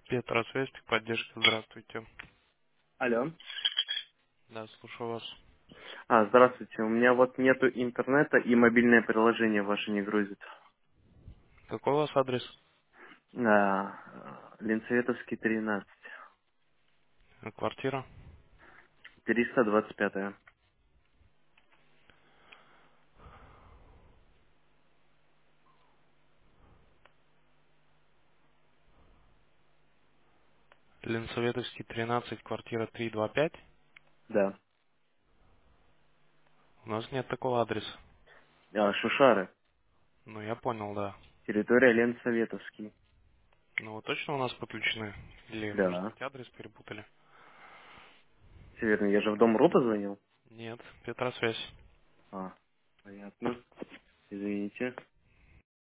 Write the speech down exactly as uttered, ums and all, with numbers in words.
Петросвязь, поддержка, здравствуйте. Алло. Да, слушаю вас. А, здравствуйте. У меня вот нету интернета и мобильное приложение ваше не грузит. Какой у вас адрес? А, Ленсоветовский тринадцать. Э, Квартира? триста двадцать пять. Ленсоветовский, тринадцать, квартира триста двадцать пять. Да. У нас нет такого адреса. А, Шушары. Ну, я понял, да. Территория Ленсоветовский. Ну, вы точно у нас подключены? Или, может Да. быть, адрес перепутали? Северный, я же в дом РУ позвонил. Нет, Петросвязь. А, понятно. Извините.